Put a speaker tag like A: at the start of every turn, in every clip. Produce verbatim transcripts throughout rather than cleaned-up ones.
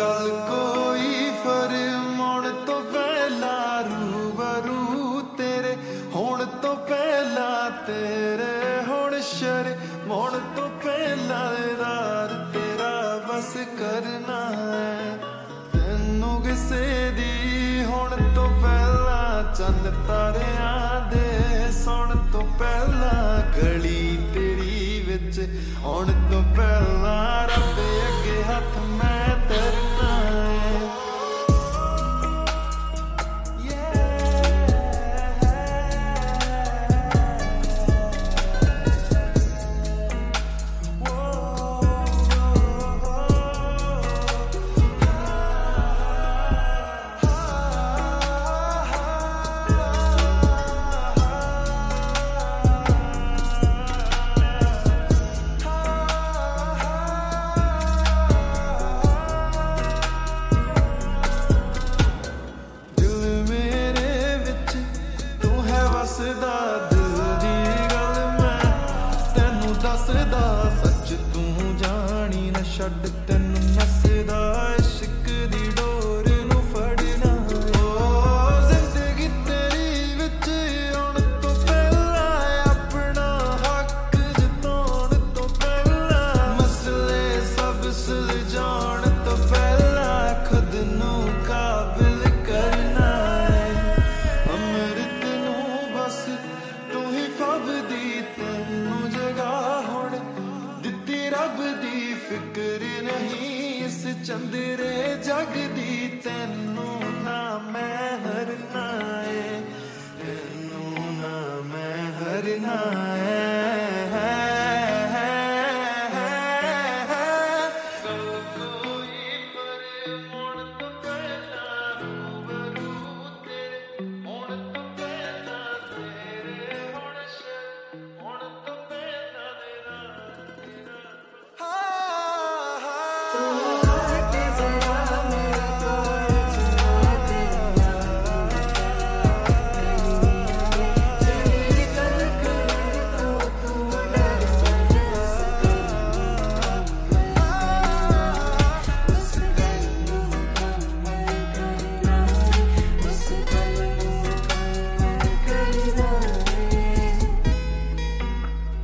A: गल कोई फरमाउण तो पहला रूबरू तेरे होण तो पहला तेरे होण शर्माउण तो पहला दार तेरा बस करना है तैनू किसे दी होण तो पहला चंद तारियां दे सुण तो पहला गली तेरी विच आउण तो पहला रब अगे हथ मैं धरना है। दसदा दिल दी गल मैं तैनू दसदा सच तू जानी न छड्ड तैनू नसदा इश्क दी डोर नू फड़ना ओ जिंदगी तेरी विच आउण तो पहला अपना हक जताउण तो पहला मसले सब सुलझाउण तो पहला खुद नू काबिल करना है अमृत तू ही फबदी तैनू जगह हुण दित्ती रब दी फिक्र नहीं इस चंदरे जग दी तैनू ना मैं हरना है तैनू ना मैं हरना है।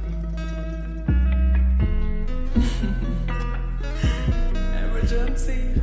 B: Emergency.